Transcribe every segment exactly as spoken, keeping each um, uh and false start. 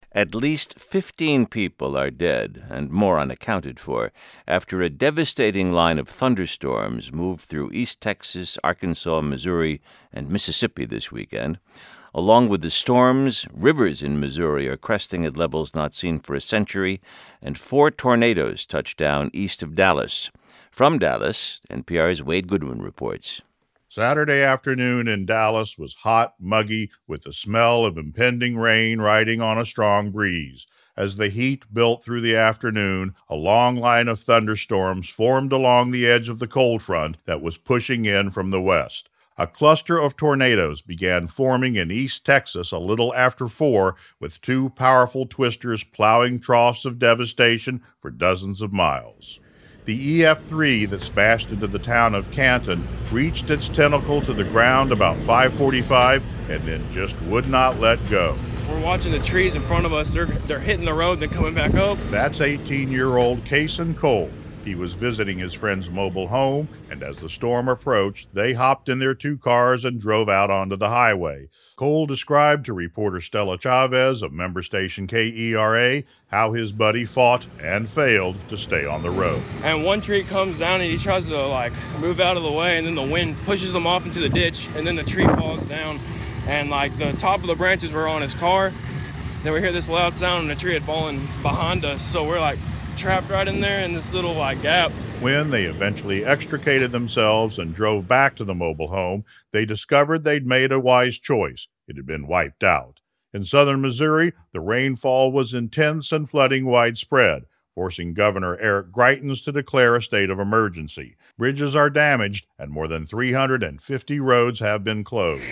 At least fifteen people are dead and more unaccounted for after a devastating line of thunderstorms moved through East Texas, Arkansas, Missouri, and Mississippi this weekend. Along with the storms, rivers in Missouri are cresting at levels not seen for a century, and four tornadoes touched down east of Dallas. From Dallas, N P R's Wade Goodwin reports. Saturday afternoon in Dallas was hot, muggy, with the smell of impending rain riding on a strong breeze. As the heat built through the afternoon, a long line of thunderstorms formed along the edge of the cold front that was pushing in from the west. A cluster of tornadoes began forming in East Texas a little after four, with two powerful twisters plowing troughs of devastation for dozens of miles. The E F three that smashed into the town of Canton reached its tentacle to the ground about five forty-five and then just would not let go. We're watching the trees in front of us. They're, they're hitting the road, then coming back up. That's eighteen-year-old Kason Cole. He was visiting his friend's mobile home, and as the storm approached, they hopped in their two cars and drove out onto the highway. Cole described to reporter Stella Chavez of member station K E R A how his buddy fought and failed to stay on the road. And one tree comes down and he tries to like move out of the way, and then the wind pushes him off into the ditch, and then the tree falls down, and like the top of the branches were on his car. Then we hear this loud sound and the tree had fallen behind us, so we're like trapped right in there in this little like gap. When they eventually extricated themselves and drove back to the mobile home, they discovered they'd made a wise choice. It had been wiped out. In southern Missouri, the rainfall was intense and flooding widespread, forcing Governor Eric Greitens to declare a state of emergency. Bridges are damaged, and more than three hundred fifty roads have been closed.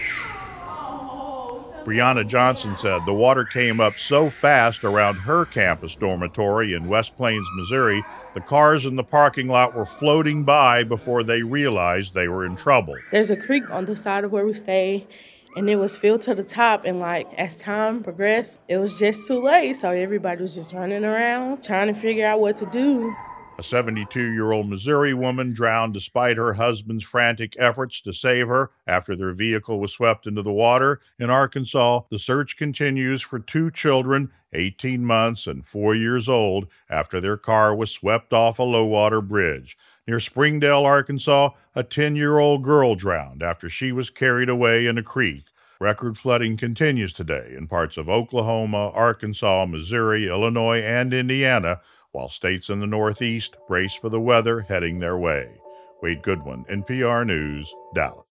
Brianna Johnson said the water came up so fast around her campus dormitory in West Plains, Missouri, the cars in the parking lot were floating by before they realized they were in trouble. There's a creek on the side of where we stay, and it was filled to the top, and like as time progressed, it was just too late, so everybody was just running around trying to figure out what to do. A seventy-two-year-old Missouri woman drowned despite her husband's frantic efforts to save her after their vehicle was swept into the water. In Arkansas, the search continues for two children, eighteen months and four years old, after their car was swept off a low-water bridge. Near Springdale, Arkansas, a ten-year-old girl drowned after she was carried away in a creek. Record flooding continues today in parts of Oklahoma, Arkansas, Missouri, Illinois, and Indiana, while states in the Northeast brace for the weather heading their way. Wade Goodwin, N P R News, Dallas.